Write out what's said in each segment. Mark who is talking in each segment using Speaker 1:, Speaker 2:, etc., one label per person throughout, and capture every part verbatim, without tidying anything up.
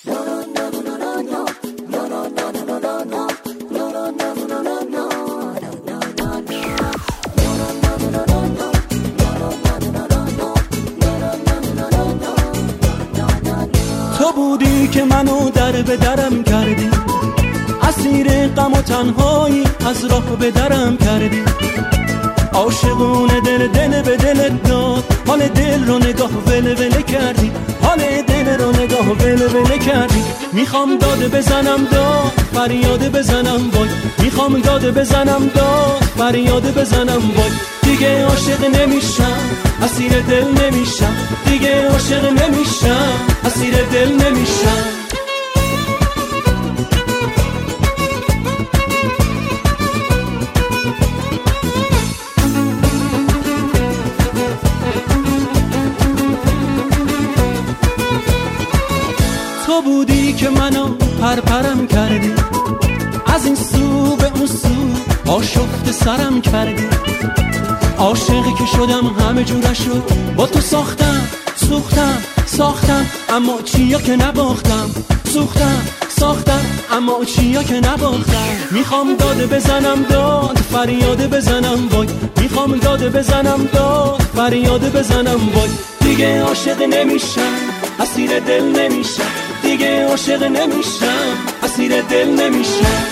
Speaker 1: تو بودی که منو در به درم کردی، اسیر غم و تنهایی از راه به درم کردی. عاشقونه دل دل به دلت داد، حال دل رو نگاه ول ول کردی، حال دل رو نگاه ول ول کردی. میخوام داد بزنم داد، فریاد بزنم وای، میخوام داد بزنم داد، فریاد بزنم وای. دیگه عاشق نمیشم، اسیر دل نمیشم، دیگه عاشق نمیشم، اسیر دل نمیشم. تو بودی که منو پرپرم کردی، از این سو به اون سو آشفت سرم کردی. عاشقی که شدم همه جورشو با تو ساختم، سوختم ساختم اما چیا که نباختم، سوختم ساختم اما چیا که نباختم. میخوام داد بزنم داد، فریاد بزنم وای، میخوام داد بزنم داد، فریاد بزنم وای. دیگه عاشق نمیشم، اسیر دل نمیشم، دیگه عاشق نمیشم، اسیر دل نمیشم.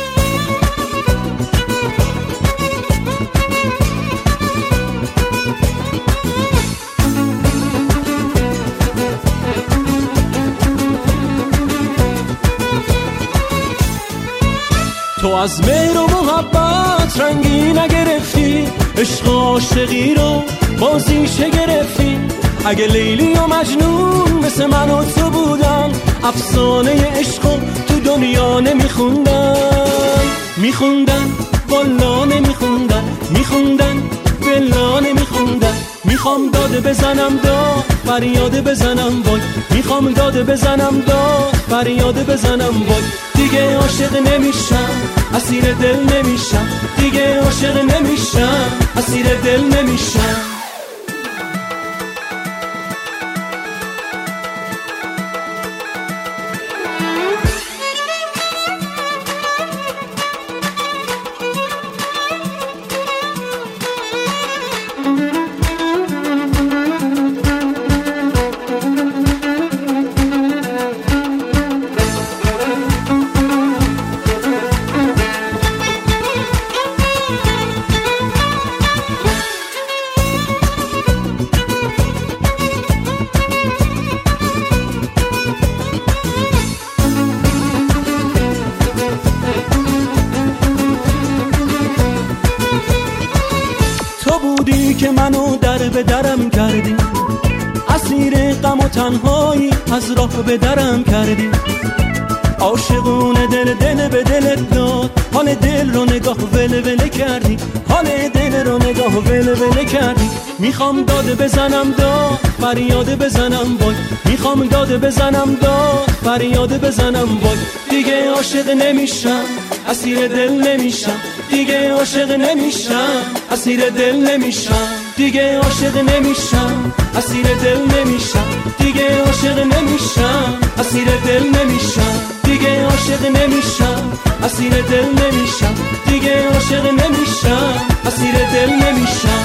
Speaker 1: تو از مهر و محبت رنگی نگرفتی، عشق عاشقی رو بازیشه گرفتی. اگه لیلی و مجنون مثل من و تو بودن، افسانه عشقو تو دنیا نمیخوندن، میخوندن والا نمیخوندن، میخوندن بلا نمیخوندن. میخوام داد بزنم داد، فریاد بزنم وای، میخوام داد بزنم داد، فریاد بزنم وای. دیگه عاشق نمیشم، اسیر دل نمیشم، دیگه عاشق نمیشم، اسیر دل نمیشم. تو بودی که منو در به درم کردی، اسیر غم و تنهایی از راه به درم کردی. عاشقونه دل دل به دلت داد، حال دل رو نگاه ول ول کردی، حال دل رو نگاه ول ول کردی. میخوام داد بزنم داد، فریاد بزنم وای، میخوام داد بزنم داد، فریاد بزنم وای. دیگه عاشق نمیشم، اسیر دل نمیشم، دیگه عاشق نمیشم، اسیر دل نمیشم. دیگه عاشق نمیشم، اسیر دل نمیشم، دیگه عاشق نمیشم، اسیر دل نمیشم. دیگه عاشق نمیشم، اسیر دل نمیشم، دیگه عاشق نمیشم، اسیر دل نمیشم.